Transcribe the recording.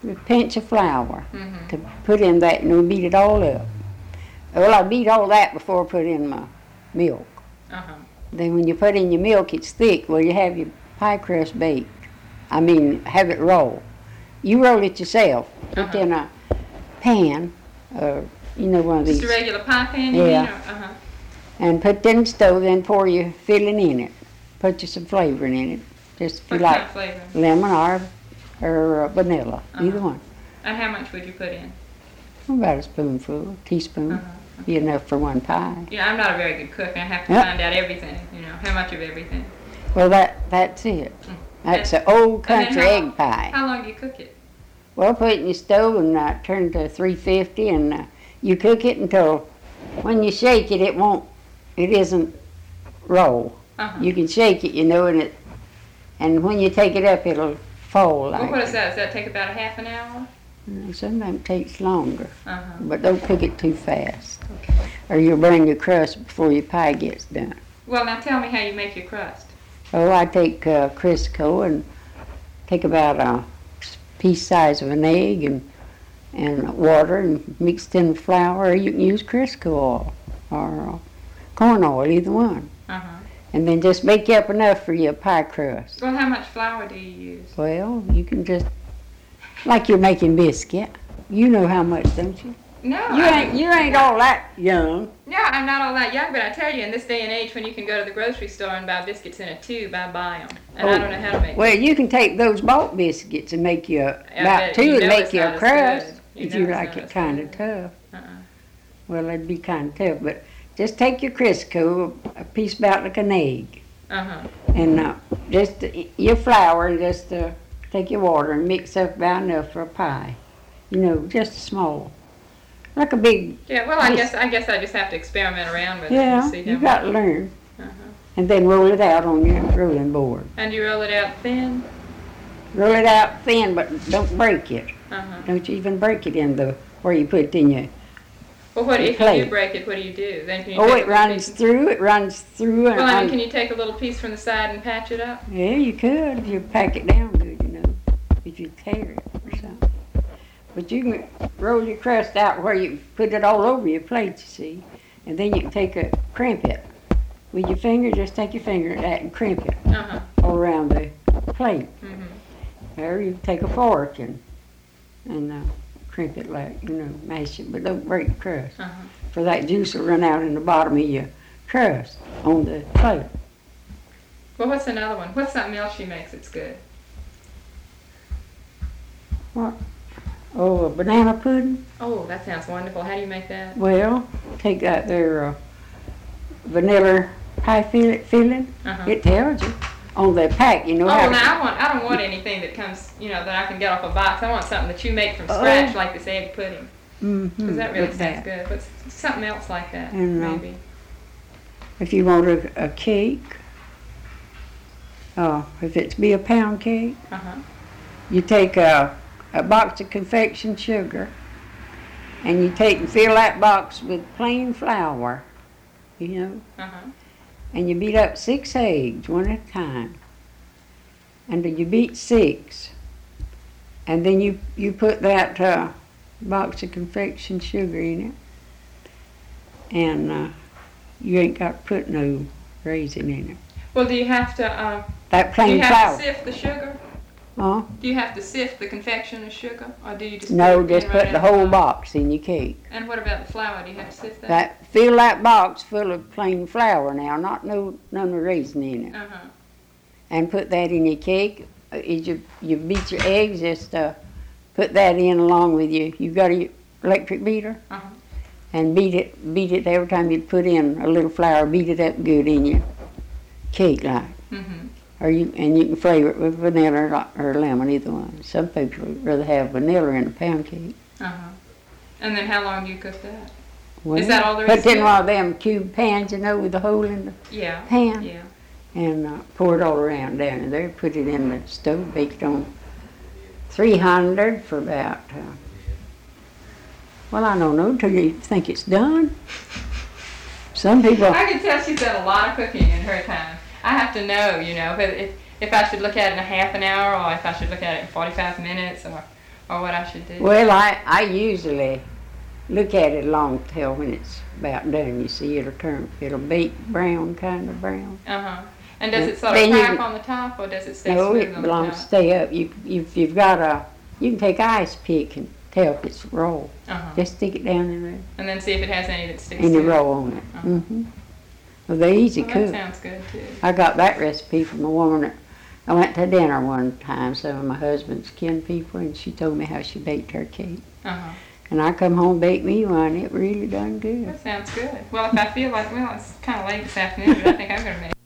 a pinch of flour Mm-hmm. to put in that, and we beat it all up. Well, I beat all that before I put in my milk. Uh-huh. Then when you put in your milk, it's thick. Well, you have your pie crust baked. I mean, have it roll. You roll it yourself. Put in a pan, one of these. Just a regular pie pan, you Yeah. mean? Or, uh-huh. And put it in the stove, then pour your filling in it. Put you some flavoring in it. Just if you What like kind of flavor? lemon or vanilla, either Uh-huh. one. And how much would you put in? About a spoonful, teaspoon. Uh-huh. Be enough for one pie. Yeah, I'm not a very good cook. I have to Yep. find out everything, how much of everything. Well, that's it. Mm. That's an old And then country how- egg pie. How long do you cook it? Well, put it in your stove and turn it to 350, and you cook it until when you shake it, it isn't roll. Uh-huh. You can shake it, and when you take it up, it'll fall like. Well, what is that? Does that take about a half an hour? Sometimes it takes longer, Uh-huh. but don't cook it too fast, Okay. or you'll burn your crust before your pie gets done. Well, now tell me how you make your crust. Oh, I take Crisco and take about a piece size of an egg and water and mix it in with flour, or you can use Crisco oil or corn oil, either one. Uh-huh. And then just make up enough for your pie crust. Well, how much flour do you use? Well, you can just, like you're making biscuit. You know how much, don't you? No, You ain't all that young. No, I'm not all that young, but I tell you, in this day and age, when you can go to the grocery store and buy biscuits in a tube, I buy them. And I don't know how to make Well, them. you can take those bulk biscuits and make you I about bet two you and know make it's you not a as crust good. if You you know it's like not it as kind of good. tough. Uh-uh. Well, it'd be kind of tough, but just take your Crisco, a piece about like an egg, Uh-huh. and just your flour, and just take your water and mix up about enough for a pie. Just small, like a big. Yeah, well, I Yes. guess I just have to experiment around with it Yeah, and see how you got to learn, Uh-huh. and then roll it out on your rolling board. And you roll it out thin? Roll it out thin, but don't break it. Uh-huh. Don't you even break it in where you put it in your. Well, what if you plate. do break it? What do you do? Then can you Oh, take it a little runs piece? through. It runs through. Well, I mean, can you take a little piece from the side and patch it up? Yeah, you could if you pack it down good, if you tear it or something. But you can roll your crust out where you put it all over your plate, you see, and then you can crimp it with your finger. Just take your finger at that and crimp it Uh-huh. all around the plate. Mm-hmm. Or you take a fork and crimp it like mash it, but don't break the crust. Uh-huh. For that juice will run out in the bottom of your crust on the plate. Well, what's another one? What's something else she makes that's good? What? Oh, a banana pudding? Oh, that sounds wonderful. How do you make that? Well, take that there vanilla pie filling. Uh-huh. It tells you on the pack, Oh, how to. now I don't want anything that comes, that I can get off a box. I want something that you make from scratch, like this egg pudding. Mhm, Because that really with sounds that. good. But something else like that, And, maybe. If you want a cake, if it's be a pound cake, Uh-huh. you take a box of confection sugar, and you take and fill that box with plain flour, Uh-huh. and you beat up 6 eggs one at a time. And you beat 6, and then you put that box of confection sugar in it, and you ain't got to put no raisin in it. Well, do you have to, That do you plain have flour. to sift the sugar? Huh? Do you have to sift the confection of sugar? Or do you just No, put it just in put right the out of whole box in your cake. And what about the flour? Do you have to sift that? Fill that box full of plain flour now, none of raisin in it. Uh-huh. And put that in your cake. You beat your eggs, just put that in along with you've got a electric beater, Uh-huh. and beat it every time you put in a little flour, beat it up good in your cake like. Mm-hmm. You can flavor it with vanilla or lemon, either one. Some people would rather have vanilla in a pound cake. Uh-huh. And then how long do you cook that? Well, Is that all there is put it to in it? one of them cube pans, with the hole in the Yeah. pan. Yeah. And pour it all around down in there. Put it in the stove, bake it on 300 for about, I don't know, till you think it's done. Some people, I can tell she's done a lot of cooking in her time. I have to know, if I should look at it in a half an hour, or if I should look at it in 45 minutes, or or what I should do. Well, I usually look at it long till when it's about done. You see, it'll bake brown, kind of brown. And does it sort of Then you crack can- on the top, or does it stay No, smooth it on the belongs to top? stay up. You've got you can take ice pick and tell if it's raw. Just stick it down in there And then see if it has any that sticks and to you it. roll on it. Well, they're easy Well, cook. that sounds good too. I got that recipe from a woman that I went to dinner one time, some of my husband's kin people, and she told me how she baked her cake. And I come home and baked me one. It really done good. That sounds good. Well, if I feel like, well, it's kind of late this afternoon, but I think I'm going to make